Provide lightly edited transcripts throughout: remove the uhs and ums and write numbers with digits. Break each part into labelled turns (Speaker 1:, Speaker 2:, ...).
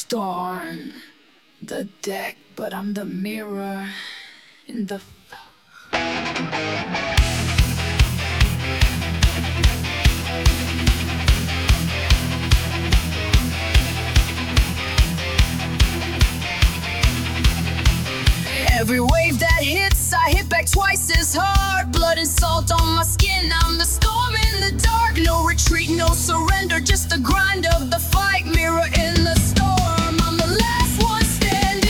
Speaker 1: storm, the deck, but I'm the mirror in the Every wave that hits, I hit back twice as hard. Blood and salt on my skin, I'm the storm in the dark. No retreat, no surrender, just the grind of the fight. Mirror in the storm, I'm the last one standing.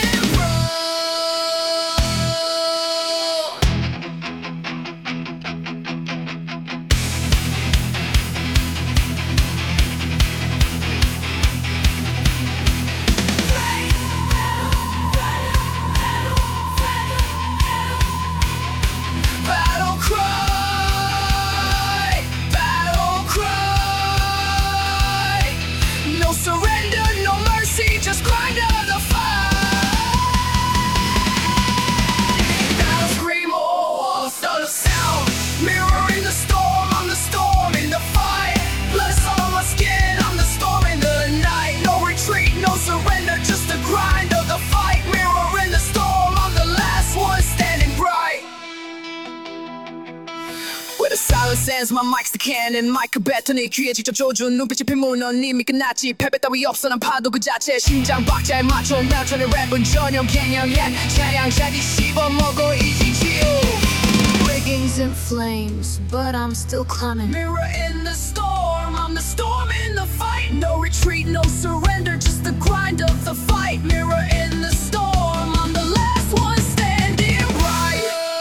Speaker 1: Battle cry, battle cry. No surrender, no mercy, just grind out the fight. Battle scream, oh, start a sound. Mirror in the storm, I'm the storm in the fight. Blood on my skin, I'm the storm in the night. No retreat, no surrender, just the grind of the fight. Mirror in the storm, I'm the last one standing bright. Where the silence ends, my mic's the cannon. 마이크 뱉더니 귀에 직접 조준 눈빛이 핀문 넌 이미 끝났지. 패배 따위 없어 난 파도 그 자체. 심장 박자에 맞춰 나처럼 랩은 전혀 개념이야. 차량자리 씹어먹어 이지치유. Riggings and flames, but I'm still climbing. Mirror in the storm, I'm the storm in the fight. No retreat, no surrender, just the grind of the fight. Mirror in the storm, I'm the last one standing right.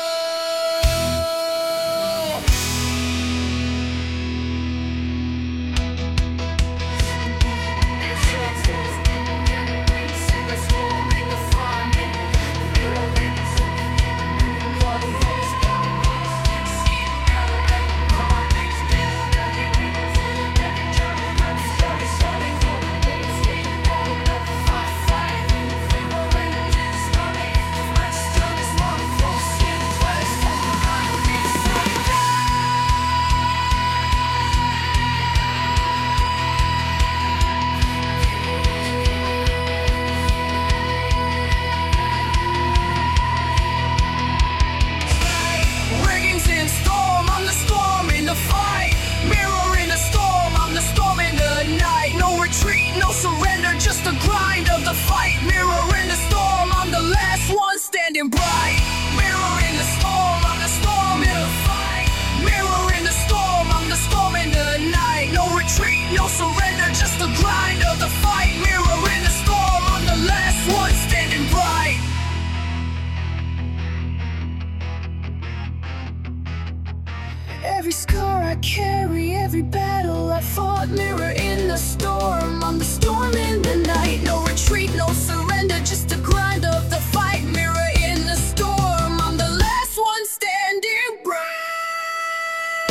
Speaker 1: Riggings in storm, I'm the storm in the fight. Mirror in the storm, I'm the storm in the night. No retreat, no surrender, just the grind of the fight. Mirror in the storm, I'm the last one standing bright. Mirror in the storm, I'm the storm in the fight. Mirror in the storm, I'm the storm in the night. No retreat, no surrender, just the grind of the fight. Mirror in the storm, I'm the last one standing bright. Every scar I carry, every battle I fought. Mirror in the storm, I'm the storm in the night. No retreat, no surrender, just the grind of the fight. Mirror in the storm, I'm the last one standing bright.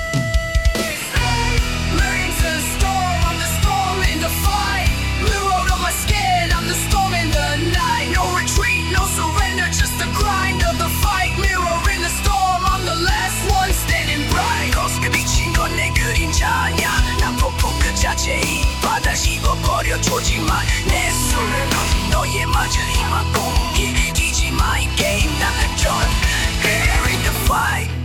Speaker 1: Mirror in the storm, I'm the storm in the fight. Blue road on my skin, I'm the storm in the night. No retreat, no surrender, just the grind of the fight. Mirror in the storm, I'm the last one standing bright. 거스게 비친 건 내 그림자 아냐. 난 폭풍 그 자체 이 바다 씹어버려 조지만 내 손을 넌 너의 맞은 힘만 공기 뛰지 마 이 게임 나는 전 Here in the fight.